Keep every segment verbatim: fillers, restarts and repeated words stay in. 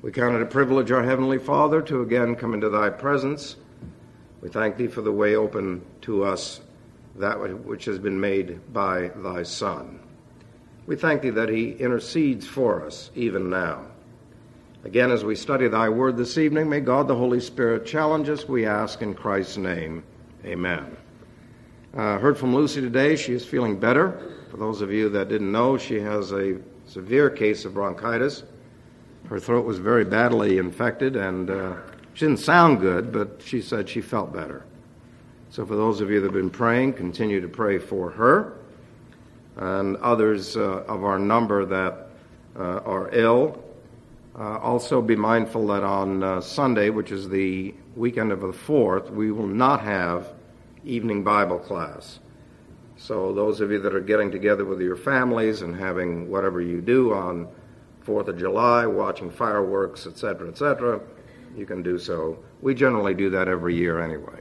We count it a privilege, our Heavenly Father, to again come into thy presence. We thank thee for the way open to us, that which has been made by thy Son. We thank thee that he intercedes for us even now. Again, as we study thy word this evening, may God the Holy Spirit challenge us, we ask in Christ's name. Amen. Uh, heard from Lucy today. She is feeling better. For those of you that didn't know, she has a severe case of bronchitis. Her throat was very badly infected, and uh, she didn't sound good, but she said she felt better. So for those of you that have been praying, continue to pray for her and others uh, of our number that uh, are ill. Uh, also be mindful that on uh, Sunday, which is the weekend of the fourth, we will not have evening Bible class. So those of you that are getting together with your families and having whatever you do on fourth of July, watching fireworks, et cetera, et cetera, you can do so. We generally do that every year anyway.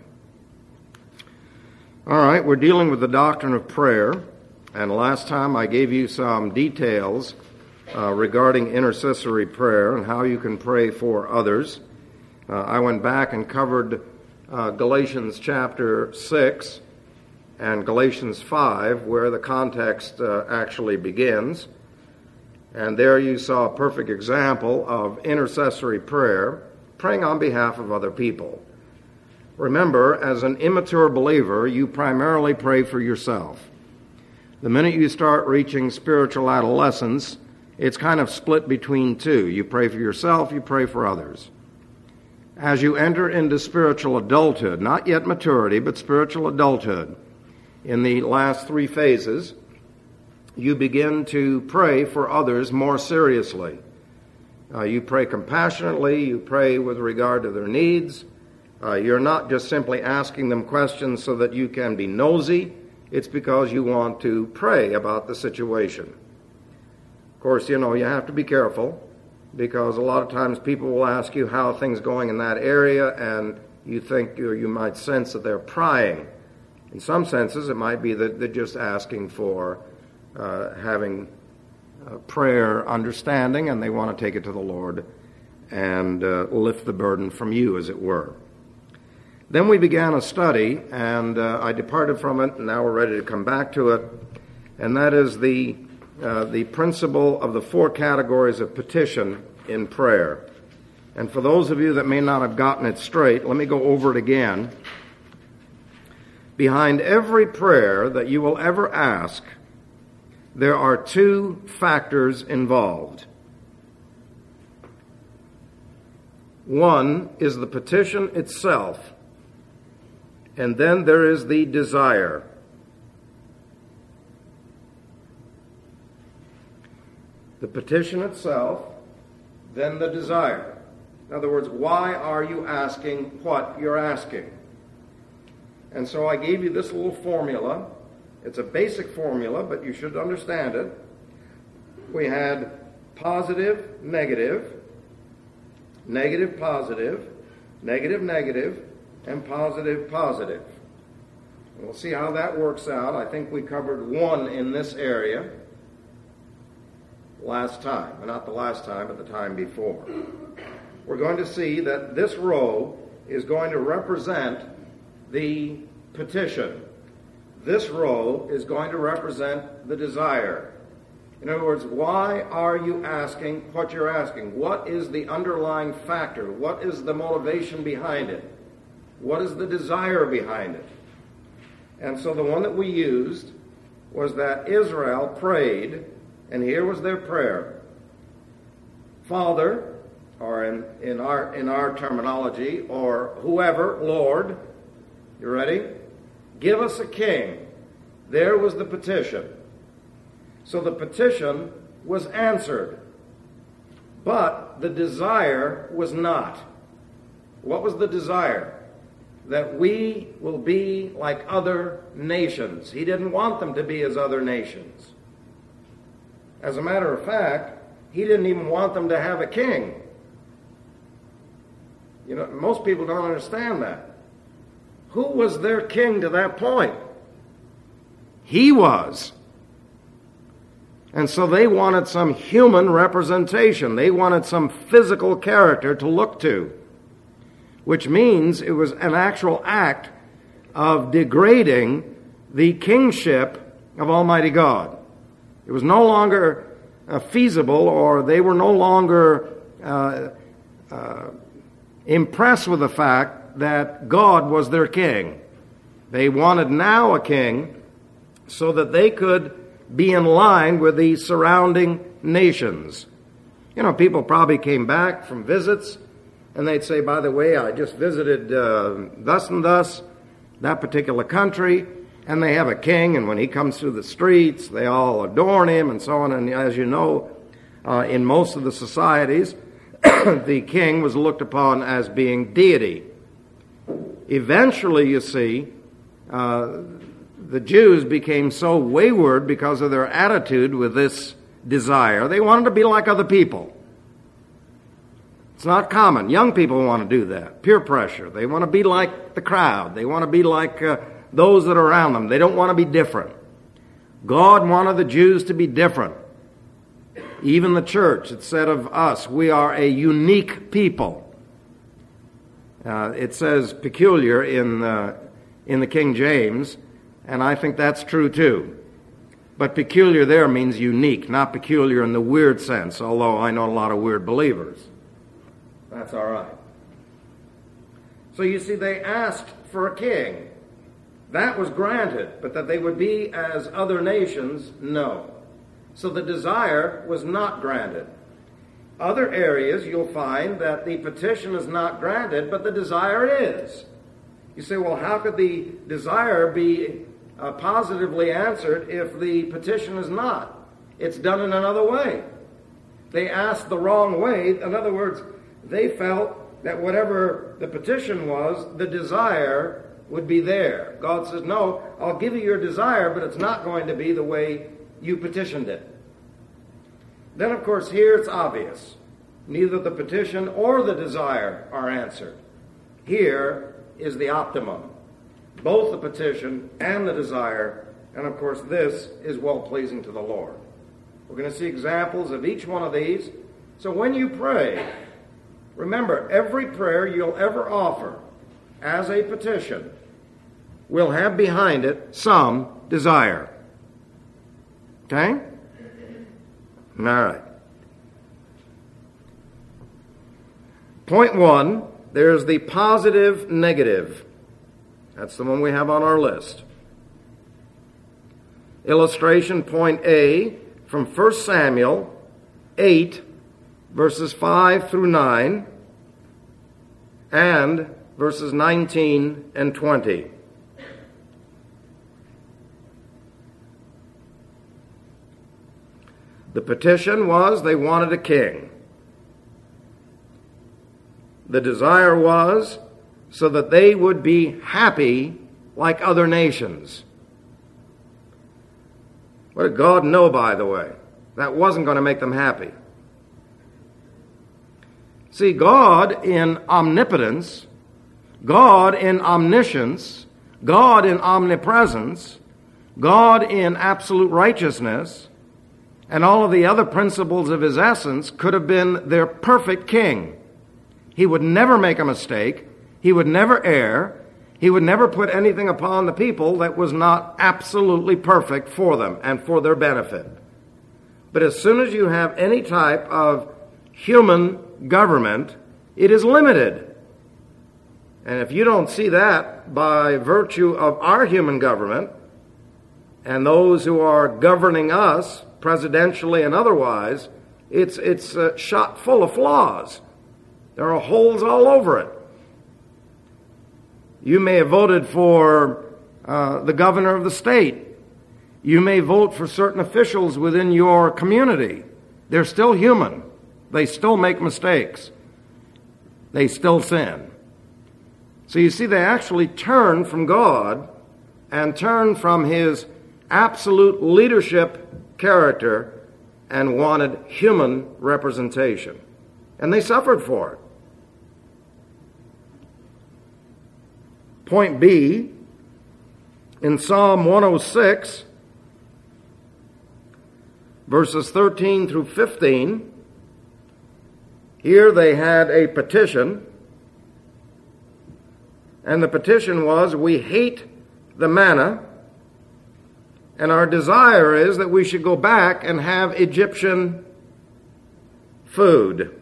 All right, we're dealing with the doctrine of prayer, and last time I gave you some details uh, regarding intercessory prayer and how you can pray for others. Uh, I went back and covered uh, Galatians chapter six and Galatians five, where the context uh, actually begins. And there you saw a perfect example of intercessory prayer, praying on behalf of other people. Remember, as an immature believer, you primarily pray for yourself. The minute you start reaching spiritual adolescence, it's kind of split between two. You pray for yourself, you pray for others. As you enter into spiritual adulthood, not yet maturity, but spiritual adulthood, in the last three phases, you begin to pray for others more seriously. Uh, you pray compassionately, you pray with regard to their needs. Uh, you're not just simply asking them questions so that you can be nosy. It's because you want to pray about the situation. Of course, you know, you have to be careful, because a lot of times people will ask you how are things going in that area, and you think, or you might sense that they're prying. In some senses, it might be that they're just asking for Uh, having uh, prayer understanding, and they want to take it to the Lord and uh, lift the burden from you, as it were. Then we began a study, and uh, I departed from it, and now we're ready to come back to it, and that is the uh, the principle of the four categories of petition in prayer. And for those of you that may not have gotten it straight, let me go over it again. Behind every prayer that you will ever ask, there are two factors involved. One is the petition itself, and then there is the desire. The petition itself, then the desire. In other words, why are you asking what you're asking? And so I gave you this little formula. It's a basic formula, but you should understand it. We had positive, negative, negative, positive, negative, negative, and positive, positive. And we'll see how that works out. I think we covered one in this area last time. Well, not the last time, but the time before. We're going to see that this row is going to represent the petition. This row is going to represent the desire. In other words, why are you asking what you're asking? What is the underlying factor? What is the motivation behind it? What is the desire behind it? And so the one that we used was that Israel prayed, and here was their prayer. Father, or in, in our in our terminology, or whoever, Lord, you ready? Give us a king. There was the petition. So the petition was answered, but the desire was not. What was the desire? That we will be like other nations. He didn't want them to be as other nations. As a matter of fact, he didn't even want them to have a king. You know, most people don't understand that. Who was their king to that point? He was. And so they wanted some human representation. They wanted some physical character to look to, which means it was an actual act of degrading the kingship of Almighty God. It was no longer uh, feasible, or they were no longer uh, uh, impressed with the fact that God was their king. They wanted now a king so that they could be in line with the surrounding nations. You know, people probably came back from visits, and they'd say, by the way, I just visited uh, thus and thus, that particular country, and they have a king, and when he comes through the streets, they all adorn him, and so on. And as you know, uh, in most of the societies, the king was looked upon as being deity. Eventually, you see, uh, the Jews became so wayward because of their attitude with this desire. They wanted to be like other people. It's not common. Young people want to do that. Peer pressure. They want to be like the crowd. They want to be like uh, those that are around them. They don't want to be different. God wanted the Jews to be different. Even the church, it said of us, we are a unique people. Uh, it says peculiar in, uh, in the King James, and I think that's true too. But peculiar there means unique, not peculiar in the weird sense, although I know a lot of weird believers. That's all right. So you see, they asked for a king. That was granted, but that they would be as other nations, no. So the desire was not granted. Other areas you'll find that the petition is not granted, but the desire is. You say, well, how could the desire be uh, positively answered if the petition is not? It's done in another way. They asked the wrong way. In other words, they felt that whatever the petition was, the desire would be there. God says, no, I'll give you your desire, but it's not going to be the way you petitioned it. Then, of course, here it's obvious. Neither the petition or the desire are answered. Here is the optimum. Both the petition and the desire, and of course this is well-pleasing to the Lord. We're going to see examples of each one of these. So when you pray, remember, every prayer you'll ever offer as a petition will have behind it some desire. Okay? All right. Point one, there's the positive negative. That's the one we have on our list. Illustration point A from First Samuel eight, verses five through nine, and verses nineteen and twenty. The petition was they wanted a king. The desire was so that they would be happy like other nations. What did God know, by the way? That wasn't going to make them happy. See, God in omnipotence, God in omniscience, God in omnipresence, God in absolute righteousness, and all of the other principles of his essence could have been their perfect king. He would never make a mistake. He would never err. He would never put anything upon the people that was not absolutely perfect for them and for their benefit. But as soon as you have any type of human government, it is limited. And if you don't see that by virtue of our human government and those who are governing us, presidentially and otherwise, it's it's uh, shot full of flaws. There are holes all over it. You may have voted for uh, the governor of the state. You may vote for certain officials within your community. They're still human. They still make mistakes. They still sin. So you see, they actually turn from God and turn from his absolute leadership character and wanted human representation. And they suffered for it. Point B, in Psalm one oh six, verses thirteen through fifteen, here they had a petition, and the petition was, we hate the manna, and our desire is that we should go back and have Egyptian food.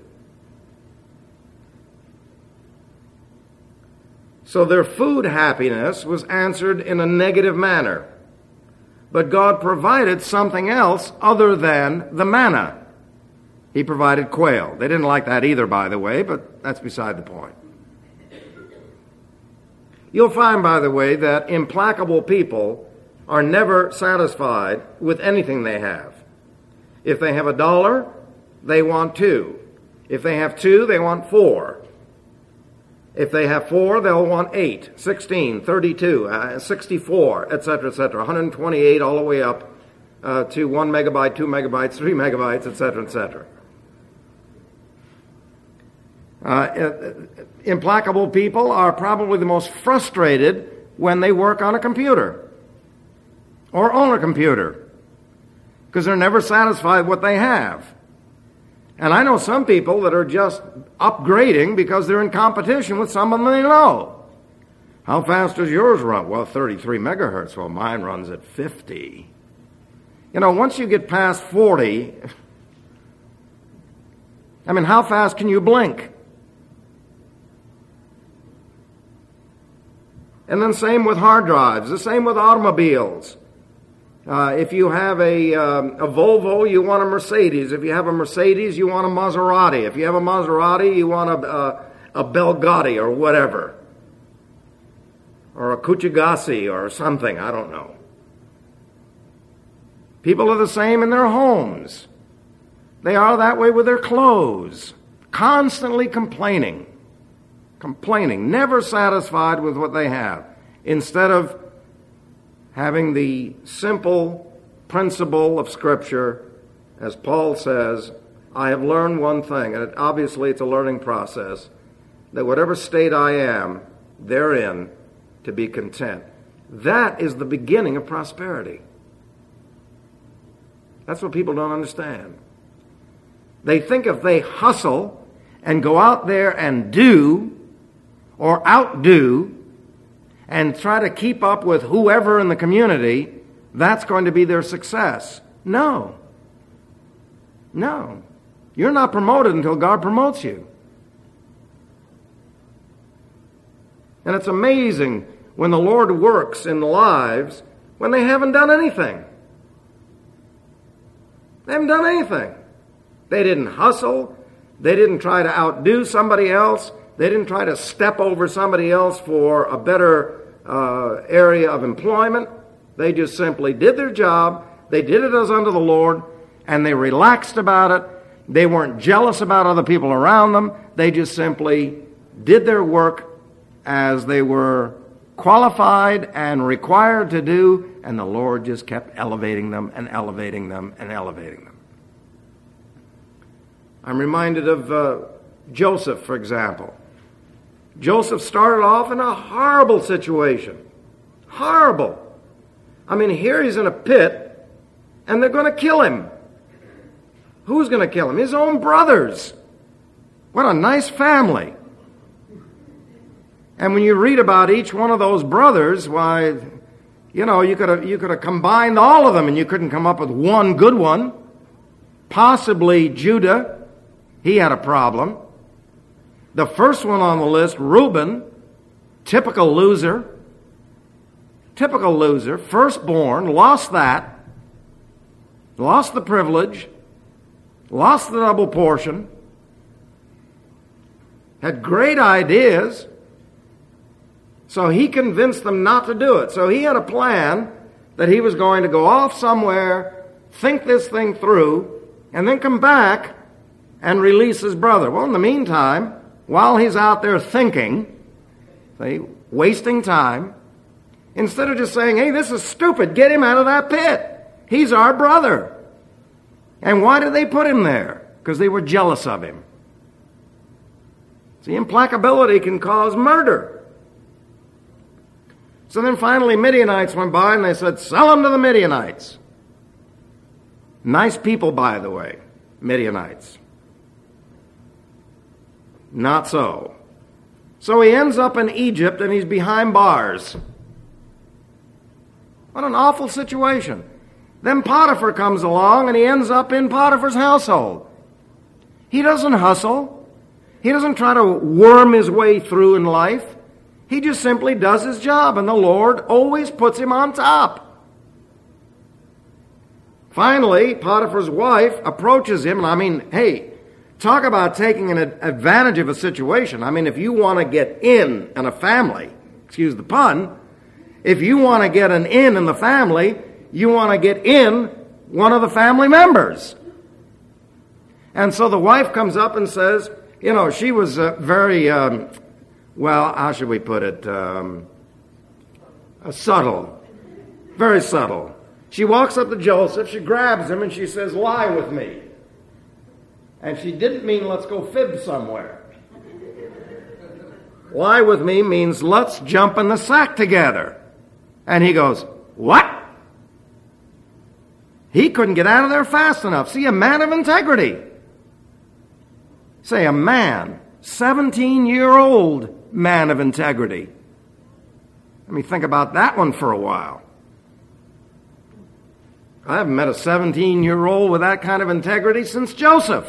So their food happiness was answered in a negative manner. But God provided something else other than the manna. He provided quail. They didn't like that either, by the way, but that's beside the point. You'll find, by the way, that implacable people are never satisfied with anything they have. If they have a dollar, they want two. If they have two, they want four. If they have four, they'll want eight, sixteen, thirty-two, uh, sixty-four, et cetera, et cetera, one hundred twenty-eight all the way up uh, to one megabyte, two megabytes, three megabytes, et cetera, et cetera. Uh, implacable people are probably the most frustrated when they work on a computer or own a computer because they're never satisfied with what they have. And I know some people that are just upgrading because they're in competition with someone they know. How fast does yours run? Well, thirty-three megahertz. Well, mine runs at fifty. You know, once you get past forty, I mean, how fast can you blink? And then same with hard drives, the same with automobiles. Uh, if you have a, um, a Volvo, you want a Mercedes. If you have a Mercedes, you want a Maserati. If you have a Maserati, you want a, a, a Bugatti or whatever. Or a Kuchigasi or something, I don't know. People are the same in their homes. They are that way with their clothes. Constantly complaining. Complaining. Never satisfied with what they have. Instead of having the simple principle of Scripture, as Paul says, I have learned one thing, and it, obviously it's a learning process, that whatever state I am, therein to be content. That is the beginning of prosperity. That's what people don't understand. They think if they hustle and go out there and do, or outdo, and try to keep up with whoever in the community, that's going to be their success. No. No. You're not promoted until God promotes you. And it's amazing when the Lord works in lives when they haven't done anything. They haven't done anything. They didn't hustle. They didn't try to outdo somebody else. They didn't try to step over somebody else for a better uh, area of employment. They just simply did their job. They did it as unto the Lord, and they relaxed about it. They weren't jealous about other people around them. They just simply did their work as they were qualified and required to do, and the Lord just kept elevating them and elevating them and elevating them. I'm reminded of uh, Joseph, for example. Joseph started off in a horrible situation. Horrible. I mean, here he's in a pit, and they're going to kill him. Who's going to kill him? His own brothers. What a nice family. And when you read about each one of those brothers, why, you know, you could have you could have combined all of them, and you couldn't come up with one good one. Possibly Judah, he had a problem. The first one on the list, Reuben, typical loser. Typical loser, firstborn, lost that. Lost the privilege. Lost the double portion. Had great ideas. So he convinced them not to do it. So he had a plan that he was going to go off somewhere, think this thing through, and then come back and release his brother. Well, in the meantime, while he's out there thinking, see, wasting time, instead of just saying, hey, this is stupid, get him out of that pit. He's our brother. And why did they put him there? Because they were jealous of him. See, implacability can cause murder. So then finally Midianites went by and they said, sell him to the Midianites. Nice people, by the way, Midianites. Not so. So he ends up in Egypt and he's behind bars. What an awful situation. Then Potiphar comes along and he ends up in Potiphar's household. He doesn't hustle. He doesn't try to worm his way through in life. He just simply does his job, and the Lord always puts him on top. Finally, Potiphar's wife approaches him, and I mean, hey, talk about taking an advantage of a situation. I mean, if you want to get in in a family, excuse the pun, if you want to get an in in the family, you want to get in one of the family members. And so the wife comes up and says, you know, she was uh, very, um, well, how should we put it, um, uh, subtle, very subtle. She walks up to Joseph, she grabs him, and she says, lie with me. And she didn't mean let's go fib somewhere. Lie with me means let's jump in the sack together. And he goes, what? He couldn't get out of there fast enough. See, a man of integrity. Say, a man, seventeen-year-old man of integrity. Let me think about that one for a while. I haven't met a seventeen-year-old with that kind of integrity since Joseph.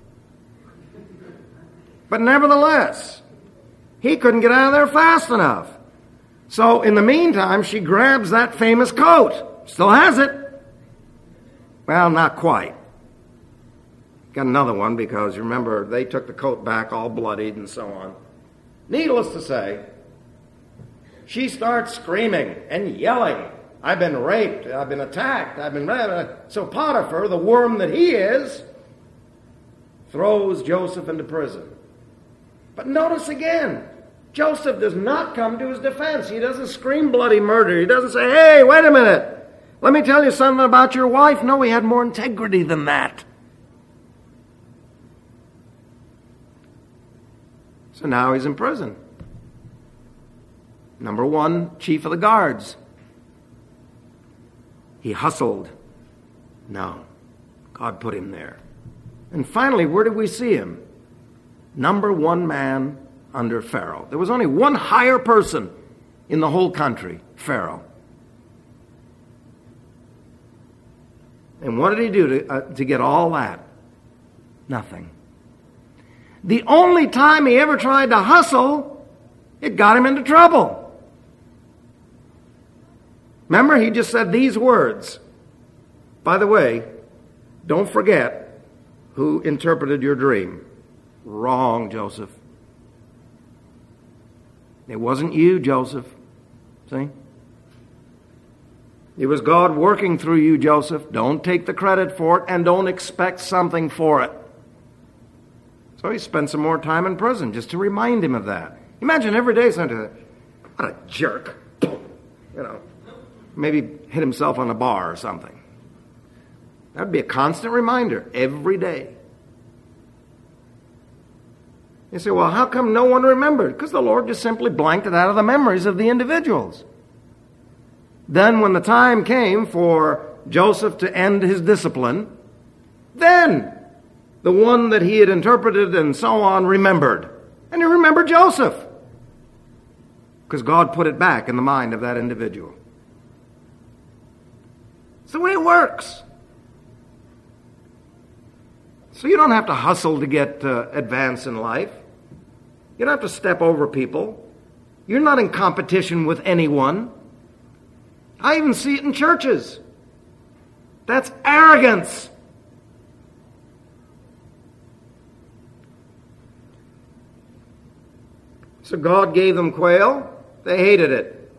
But nevertheless, he couldn't get out of there fast enough. So in the meantime, she grabs that famous coat. Still has it. Well, not quite. Got another one because, remember, they took the coat back all bloodied and so on. Needless to say, she starts screaming and yelling. I've been raped. I've been attacked. I've been... So Potiphar, the worm that he is, throws Joseph into prison. But notice again, Joseph does not come to his defense. He doesn't scream bloody murder. He doesn't say, hey, wait a minute. Let me tell you something about your wife. No, he had more integrity than that. So now he's in prison. Number one, chief of the guards. He hustled. No, God put him there. And finally, where did we see him? Number one man under Pharaoh. There was only one higher person in the whole country, Pharaoh. And what did he do to, uh, to get all that? Nothing. The only time he ever tried to hustle, it got him into trouble. Remember, he just said these words. By the way, don't forget who interpreted your dream. Wrong, Joseph. It wasn't you, Joseph. See? It was God working through you, Joseph. Don't take the credit for it and don't expect something for it. So he spent some more time in prison just to remind him of that. Imagine every day something, what a jerk. You know, maybe hit himself on a bar or something. That would be a constant reminder every day. You say, well, how come no one remembered? Because the Lord just simply blanked it out of the memories of the individuals. Then when the time came for Joseph to end his discipline, then the one that he had interpreted and so on remembered. And he remembered Joseph. Because God put it back in the mind of that individual. It's the way it works. So you don't have to hustle to get uh, advance in life. You don't have to step over people. You're not in competition with anyone. I even see it in churches. That's arrogance. So God gave them quail. They hated it.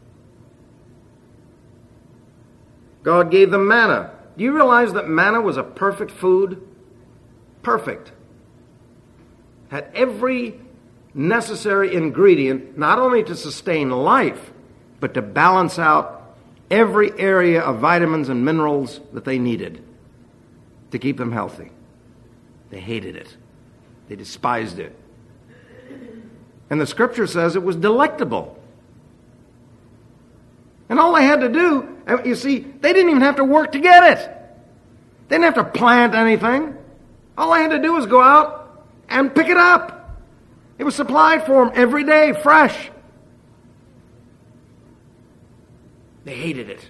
God gave them manna. Do you realize that manna was a perfect food? Perfect. Had every necessary ingredient, not only to sustain life, but to balance out every area of vitamins and minerals that they needed to keep them healthy. They hated it. They despised it. And the scripture says it was delectable. And all they had to do, you see, they didn't even have to work to get it. They didn't have to plant anything. All they had to do was go out and pick it up. It was supplied for them every day, fresh. They hated it.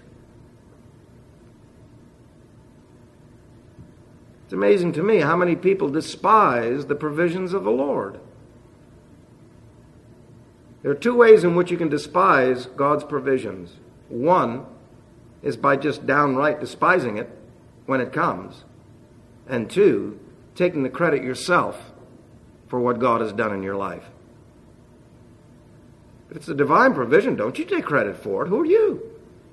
It's amazing to me how many people despise the provisions of the Lord. There are two ways in which you can despise God's provisions. One is by just downright despising it when it comes. And two, taking the credit yourself for what God has done in your life. If it's a divine provision, don't you take credit for it. Who are you?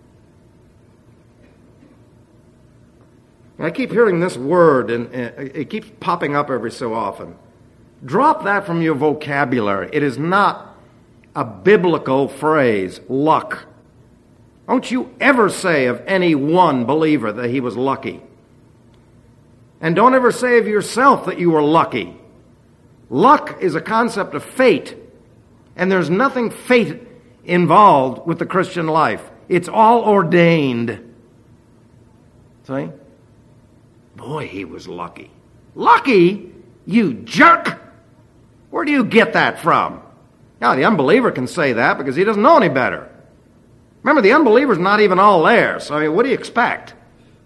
I keep hearing this word, and it keeps popping up every so often. Drop that from your vocabulary. It is not a biblical phrase, luck. Don't you ever say of any one believer that he was lucky. And don't ever say of yourself that you were lucky. Luck is a concept of fate, and there's nothing fate involved with the Christian life. It's all ordained. See? Boy, he was lucky. Lucky? You jerk! Where do you get that from? Now, the unbeliever can say that because he doesn't know any better. Remember, the unbeliever's not even all there, so I mean, what do you expect?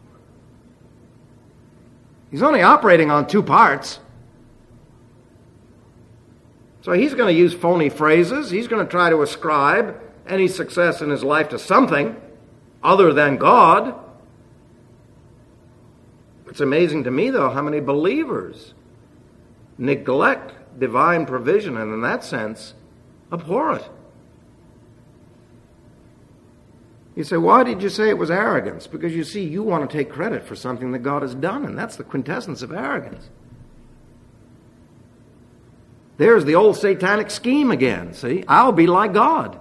He's only operating on two parts. So he's going to use phony phrases. He's going to try to ascribe any success in his life to something other than God. It's amazing to me, though, how many believers neglect divine provision and, in that sense, abhor it. You say, why did you say it was arrogance? Because, you see, you want to take credit for something that God has done, and that's the quintessence of arrogance. There's the old satanic scheme again, see? I'll be like God.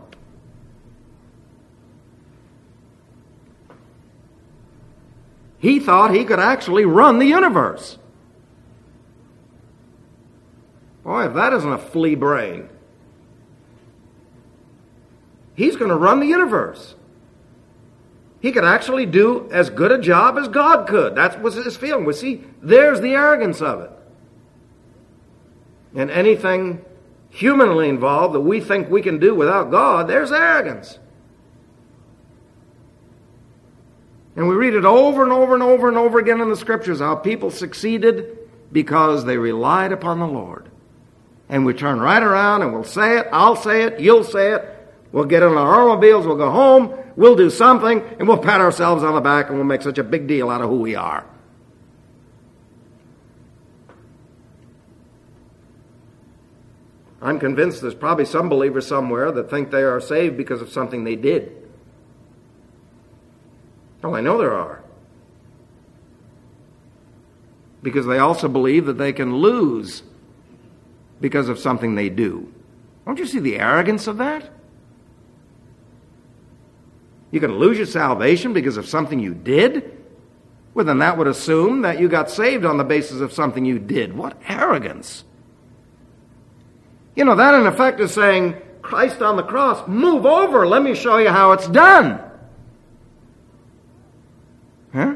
He thought he could actually run the universe. Boy, if that isn't a flea brain. He's going to run the universe. He could actually do as good a job as God could. That was his feeling. Well, see, there's the arrogance of it. And anything humanly involved that we think we can do without God, there's arrogance. And we read it over and over and over and over again in the Scriptures, how people succeeded because they relied upon the Lord. And we turn right around and we'll say it, I'll say it, you'll say it. We'll get in our automobiles, we'll go home, we'll do something, and we'll pat ourselves on the back and we'll make such a big deal out of who we are. I'm convinced there's probably some believers somewhere that think they are saved because of something they did. Oh, I know there are. Because they also believe that they can lose because of something they do. Don't you see the arrogance of that? You can lose your salvation because of something you did? Well, then that would assume that you got saved on the basis of something you did. What arrogance! You know, that in effect is saying, Christ on the cross, move over, let me show you how it's done. Huh?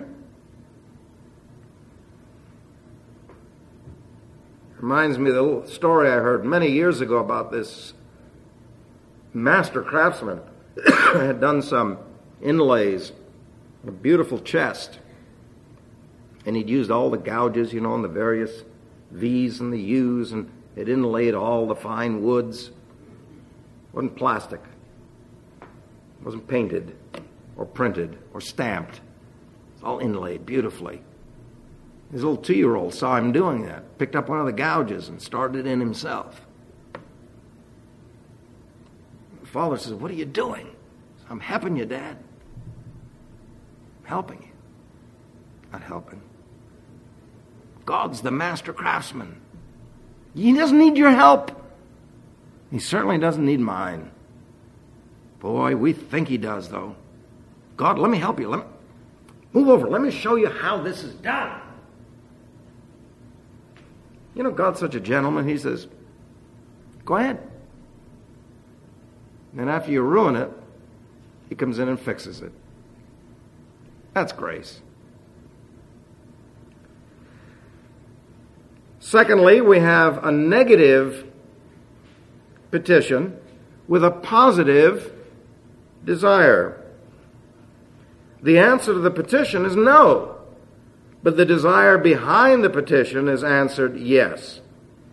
Reminds me of the little story I heard many years ago about this master craftsman had done some inlays, a beautiful chest, and he'd used all the gouges, you know, and the various V's and the U's, and it inlaid all the fine woods. It wasn't plastic. It wasn't painted or printed or stamped. It's all inlaid beautifully. His little two-year-old saw him doing that, picked up one of the gouges and started it in himself. The father says, "What are you doing?" Says, "I'm helping you, Dad." Helping you. Not helping. God's the master craftsman. He doesn't need your help. He certainly doesn't need mine. Boy, we think he does, though. God, let me help you. Let me move over. Let me show you how this is done. You know, God's such a gentleman. He says, go ahead. And after you ruin it, he comes in and fixes it. That's grace. Secondly, we have a negative petition with a positive desire. The answer to the petition is no, but the desire behind the petition is answered yes.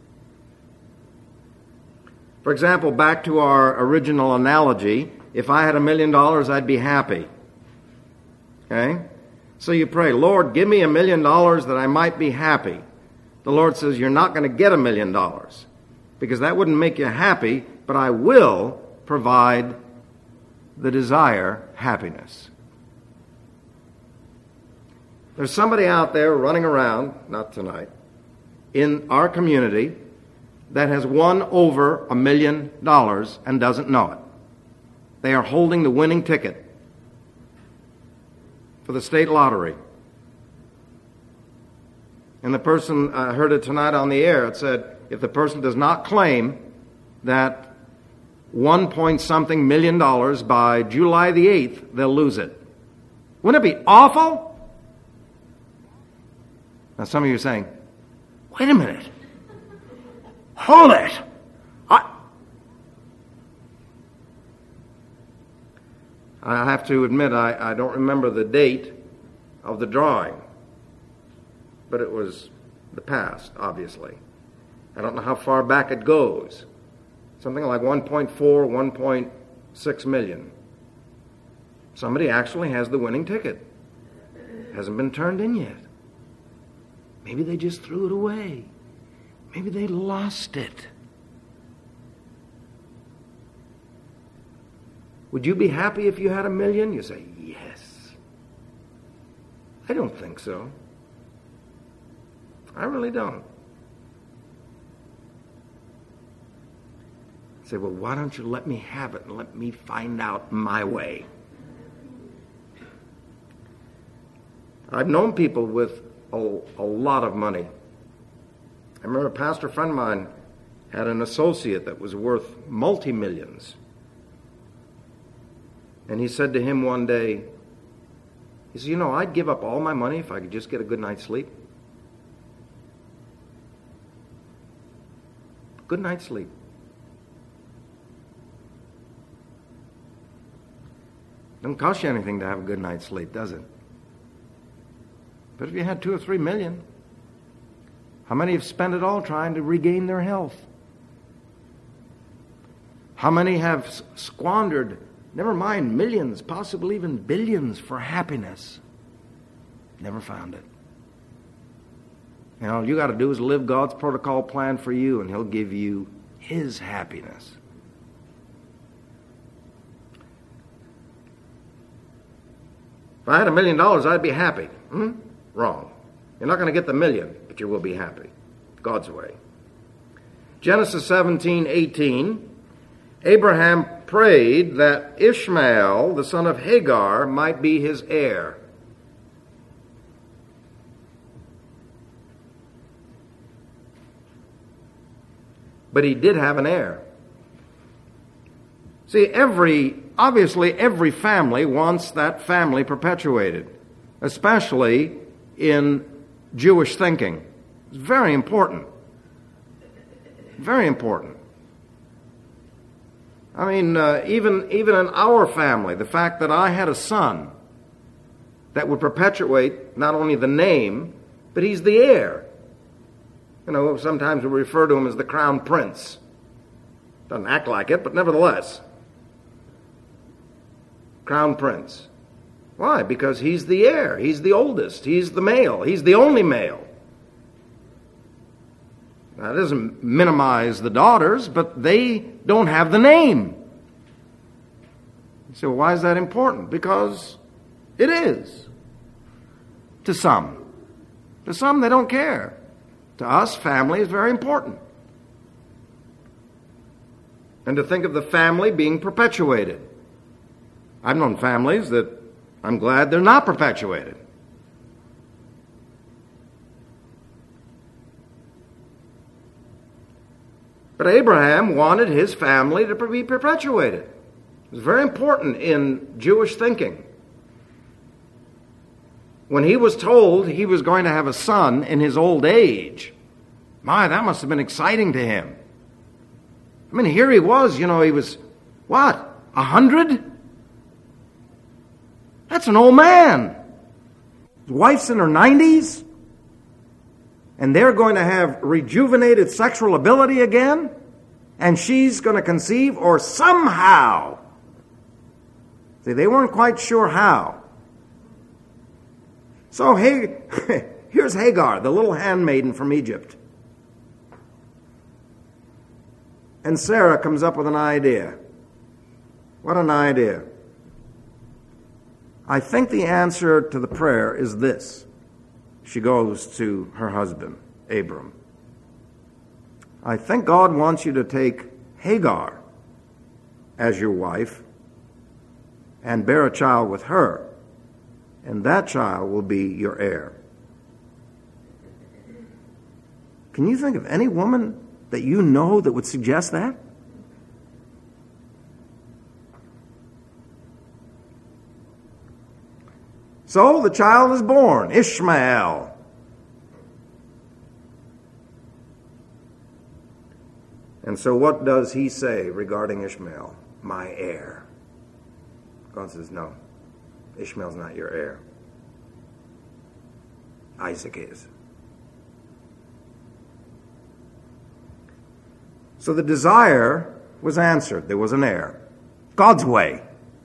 For example, back to our original analogy, if I had a million dollars, I'd be happy. Okay? So you pray, Lord, give me a million dollars that I might be happy. The Lord says, you're not going to get a million dollars because that wouldn't make you happy, but I will provide the desire happiness. There's somebody out there running around, not tonight, in our community that has won over a million dollars and doesn't know it. They are holding the winning ticket for the state lottery. And the person, I uh, heard it tonight on the air, it said, if the person does not claim that one point something million dollars by July the eighth, they'll lose it. Wouldn't it be awful? Now some of you are saying, wait a minute. Hold it. I, I have to admit, I, I don't remember the date of the drawing. But it was the past, obviously. I don't know how far back it goes. Something like one point four, one point six million. Somebody actually has the winning ticket. Hasn't been turned in yet. Maybe they just threw it away. Maybe they lost it. Would you be happy if you had a million? You say, yes. I don't think so. I really don't. Say, well, why don't you let me have it and let me find out my way? I've known people with a, a lot of money. I remember a pastor friend of mine had an associate that was worth multi-millions. And he said to him one day, he said, you know, I'd give up all my money if I could just get a good night's sleep. Good night's sleep. Doesn't cost you anything to have a good night's sleep, does it? But if you had two or three million, how many have spent it all trying to regain their health? How many have squandered, never mind millions, possibly even billions for happiness? Never found it. You know, all you got to do is live God's protocol plan for you, and He'll give you His happiness. If I had a million dollars, I'd be happy. Hmm? Wrong. You're not going to get the million, but you will be happy. God's way. Genesis seventeen eighteen. Abraham prayed that Ishmael, the son of Hagar, might be his heir. But he did have an heir. See, every, obviously every family wants that family perpetuated, especially in Jewish thinking. It's very important. Very important. I mean, uh, even, even in our family, the fact that I had a son that would perpetuate not only the name, but he's the heir. You know, sometimes we refer to him as the crown prince. Doesn't act like it, but nevertheless. Crown prince. Why? Because he's the heir. He's the oldest. He's the male. He's the only male. Now, that doesn't minimize the daughters, but they don't have the name. You say, well, why is that important? Because it is. To some. To some, they don't care. To us, family is very important. And to think of the family being perpetuated. I've known families that I'm glad they're not perpetuated. But Abraham wanted his family to be perpetuated. It was very important in Jewish thinking. When he was told he was going to have a son in his old age, My, that must have been exciting to him. I mean, here he was, you know, he was, what, a hundred? That's an old man. His wife's in her nineties, and they're going to have rejuvenated sexual ability again, and she's going to conceive, or somehow. See, they weren't quite sure how. So, hey, here's Hagar, the little handmaiden from Egypt. And Sarah comes up with an idea. What an idea. I think the answer to the prayer is this. She goes to her husband, Abram. I think God wants you to take Hagar as your wife and bear a child with her, and that child will be your heir. Can you think of any woman that you know that would suggest that? So the child is born, Ishmael. And so what does he say regarding Ishmael? My heir. God says, no, Ishmael's not your heir. Isaac is. So the desire was answered. There was an heir. God's way.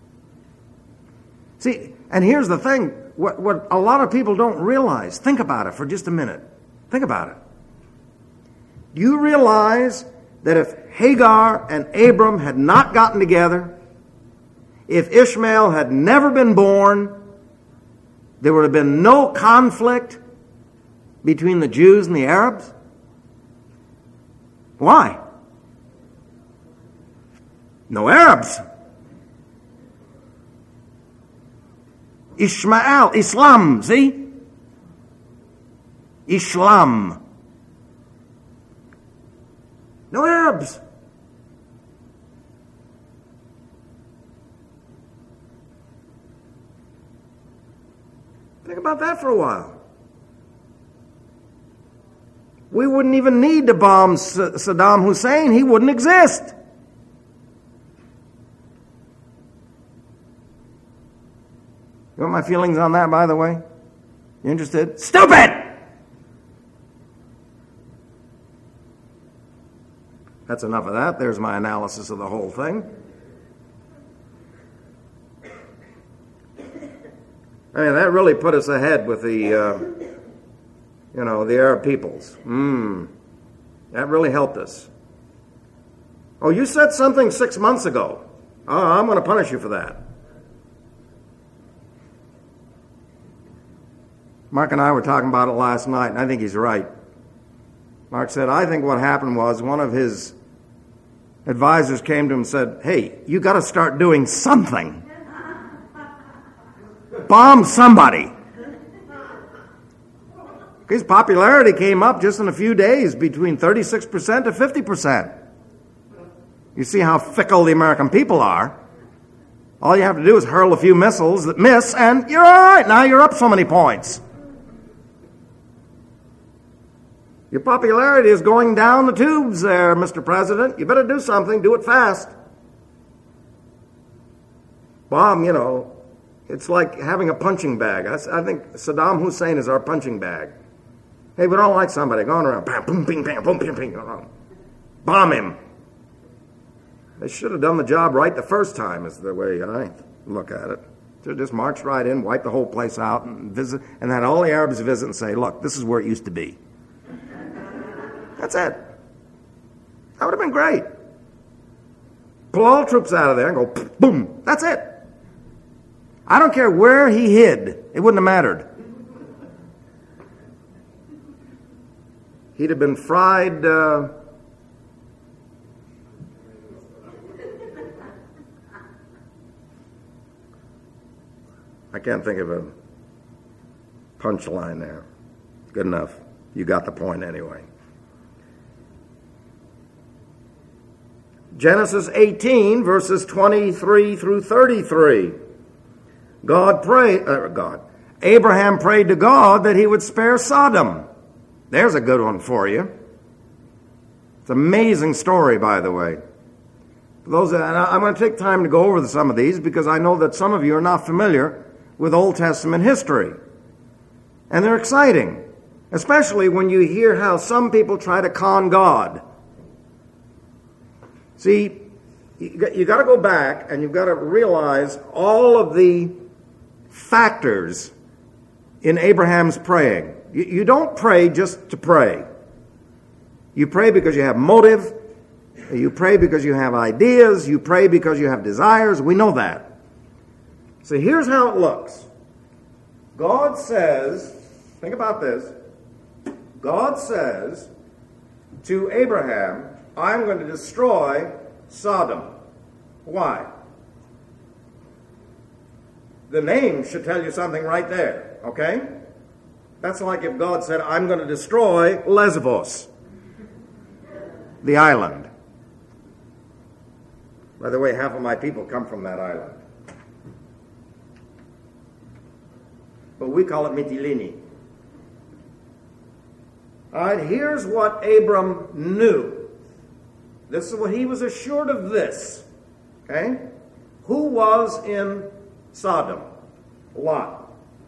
See, and here's the thing, what, what a lot of people don't realize. Think about it for just a minute. Think about it. Do you realize that if Hagar and Abram had not gotten together, if Ishmael had never been born, there would have been no conflict between the Jews and the Arabs? Why? No Arabs. Ishmael, Islam, see? Islam. No Arabs. Think about that for a while. We wouldn't even need to bomb Saddam Hussein. He wouldn't exist. You want my feelings on that, by the way? You interested? Stupid! That's enough of that. There's my analysis of the whole thing. I mean, that really put us ahead with the, uh, you know, the Arab peoples. Hmm. That really helped us. Oh, you said something six months ago. Oh, I'm going to punish you for that. Mark and I were talking about it last night, and I think he's right. Mark said, I think what happened was one of his advisors came to him and said, hey, you got to start doing something. Bomb somebody. His popularity came up just in a few days between thirty-six percent to fifty percent. You see how fickle the American people are. All you have to do is hurl a few missiles that miss, and you're all right. Now you're up so many points. Your popularity is going down the tubes there, Mister President. You better do something. Do it fast. Bomb, you know, it's like having a punching bag. I, I think Saddam Hussein is our punching bag. Hey, we don't like somebody going around, bam, boom, bing, bam, boom, bing, bing, bomb him. They should have done the job right the first time, is the way I look at it. Should have just marched right in, wiped the whole place out, and visit, and had all the Arabs visit and say, look, this is where it used to be. That's it. That would have been great. Pull all troops out of there and go, boom, that's it. I don't care where he hid. It wouldn't have mattered. He'd have been fried... Uh, I can't think of a punchline there. Good enough. You got the point anyway. Genesis eighteen, verses twenty-three through thirty-three. God prayed, uh, God, Abraham prayed to God that he would spare Sodom. There's a good one for you. It's an amazing story, by the way. For those, and I'm going to take time to go over some of these because I know that some of you are not familiar with Old Testament history. And they're exciting, especially when you hear how some people try to con God. See, you got to go back and you've got to realize all of the factors in Abraham's praying. You, you don't pray just to pray. You pray because you have motive. You pray because you have ideas. You pray because you have desires. We know that. So here's how it looks. God says, think about this. God says to Abraham, I'm going to destroy Sodom. Why? The name should tell you something right there, okay? That's like if God said, I'm going to destroy Lesbos, the island. By the way, half of my people come from that island. But we call it Mytilene. All right, here's what Abram knew. This is what he was assured of this. Okay? Who was in Sodom? Lot.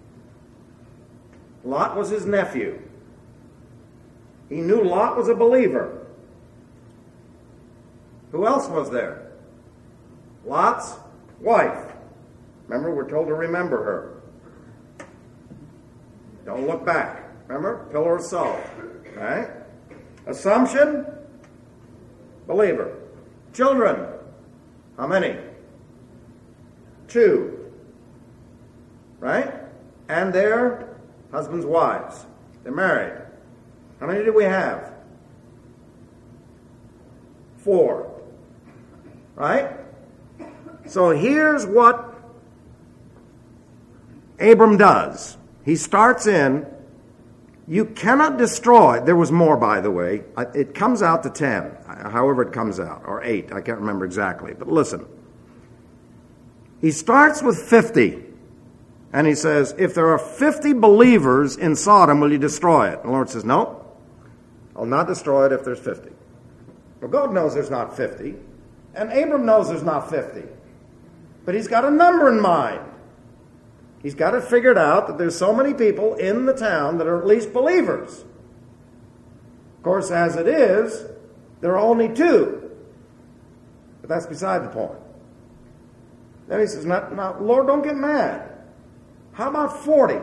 Lot was his nephew. He knew Lot was a believer. Who else was there? Lot's wife. Remember, we're told to remember her. Don't look back. Remember? Pillar of salt. Right? Assumption, believer. Children, how many? Two. Right? And their husbands' wives. They're married. How many do we have? Four. Right? So here's what Abram does. He starts in, you cannot destroy, there was more, by the way. It comes out to ten, however it comes out, or eight, I can't remember exactly. But listen, he starts with fifty, and he says, if there are fifty believers in Sodom, will you destroy it? And the Lord says, no, I'll not destroy it if there's fifty. Well, God knows there's not fifty, and Abram knows there's not fifty. But he's got a number in mind. He's got it figured out that there's so many people in the town that are at least believers. Of course, as it is, there are only two. But that's beside the point. Then he says, now, now, Lord, don't get mad. How about forty?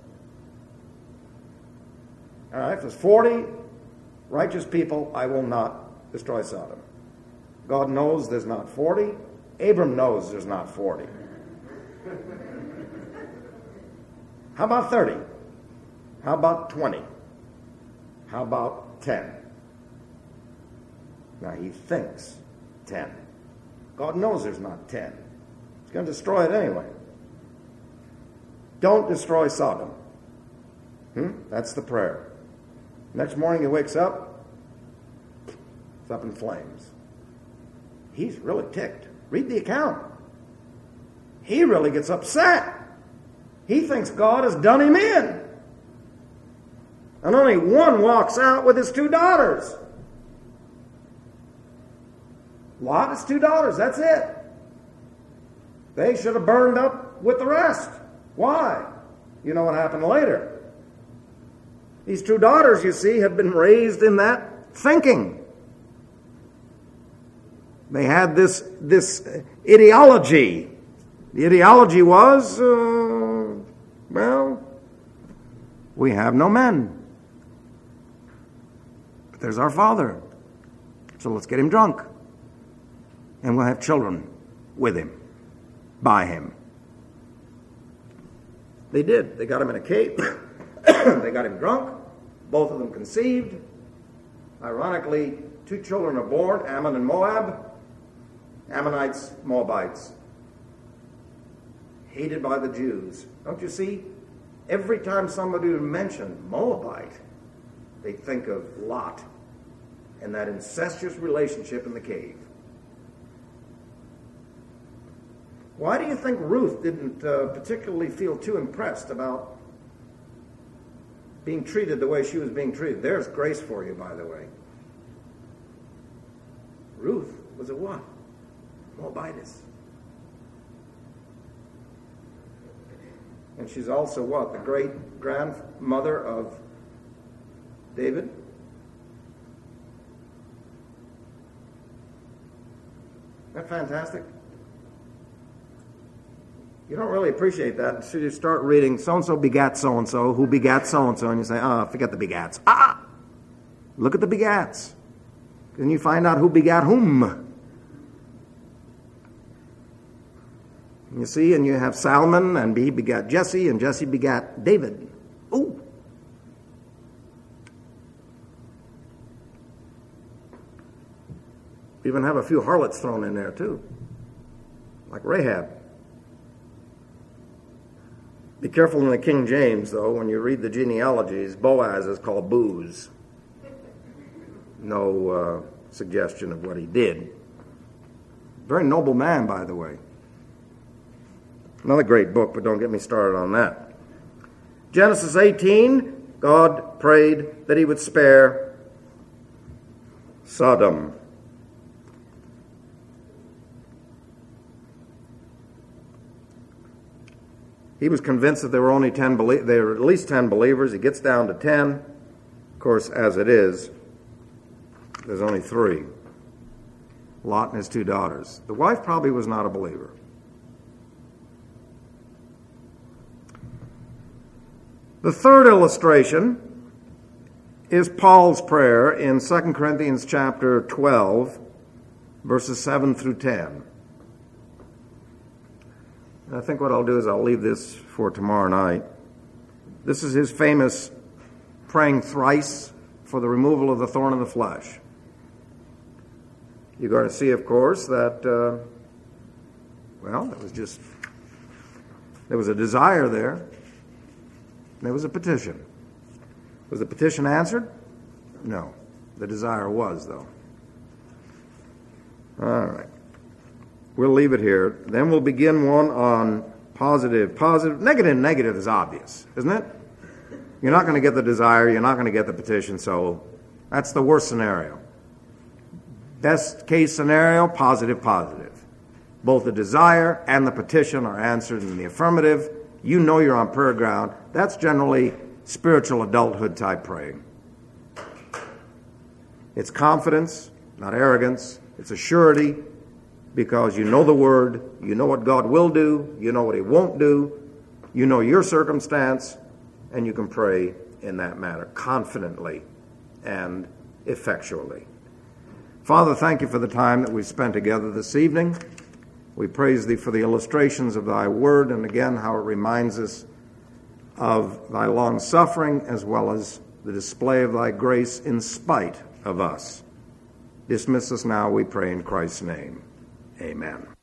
All right, if there's forty righteous people, I will not destroy Sodom. God knows there's not forty. Abram knows there's not forty. How about thirty? How about twenty? How about ten? Now he thinks ten. God knows there's not ten. He's going to destroy it anyway. Don't destroy Sodom. Hmm? That's the prayer. Next morning he wakes up. It's up in flames. He's really ticked. Read the account. He really gets upset. He thinks God has done him in. And only one walks out with his two daughters. Lot has two daughters, that's it. They should have burned up with the rest. Why? You know what happened later. These two daughters, you see, have been raised in that thinking. They had this, this ideology. The ideology was, uh, well, we have no men. But there's our father. So let's get him drunk. And we'll have children with him, by him. They did. They got him in a cave. They got him drunk. Both of them conceived. Ironically, two children are born, Ammon and Moab. Ammonites, Moabites. Hated by the Jews. Don't you see? Every time somebody would mention Moabite, they think of Lot and that incestuous relationship in the cave. Why do you think Ruth didn't uh, particularly feel too impressed about being treated the way she was being treated? There's grace for you, by the way. Ruth was a what? Moabitess. And she's also what? The great-grandmother of David? Isn't that fantastic? You don't really appreciate that until you start reading so-and-so begat so-and-so, who begat so-and-so, and you say, ah, oh, forget the begats. Ah! Look at the begats. Then you find out who begat whom. You see, and you have Salmon, and he begat Jesse, and Jesse begat David. Ooh! We even have a few harlots thrown in there, too. Like Rahab. Be careful in the King James, though, when you read the genealogies, Boaz is called Booz. No uh, suggestion of what he did. Very noble man, by the way. Another great book, but don't get me started on that. Genesis eighteen, God prayed that he would spare Sodom. He was convinced that there were only ten, belie- there were at least ten believers. He gets down to ten. Of course, as it is, there's only three. Lot and his two daughters. The wife probably was not a believer. The third illustration is Paul's prayer in Second Corinthians chapter twelve, verses seven through ten. I think what I'll do is I'll leave this for tomorrow night. This is his famous praying thrice for the removal of the thorn in the flesh. You're going to see, of course, that, uh, well, it was just, there was a desire there. There was a petition. Was the petition answered? No. The desire was, though. All right. We'll leave it here. Then we'll begin one on positive. Positive. Negative, negative is obvious, isn't it? You're not going to get the desire. You're not going to get the petition. So that's the worst scenario. Best case scenario, positive, positive. Both the desire and the petition are answered in the affirmative. You know you're on prayer ground. That's generally spiritual adulthood type praying. It's confidence, not arrogance. It's a surety. Because you know the Word, you know what God will do, you know what He won't do, you know your circumstance, and you can pray in that manner confidently and effectually. Father, thank you for the time that we've spent together this evening. We praise Thee for the illustrations of Thy Word, and again how it reminds us of Thy long suffering as well as the display of Thy grace in spite of us. Dismiss us now, we pray in Christ's name. Amen.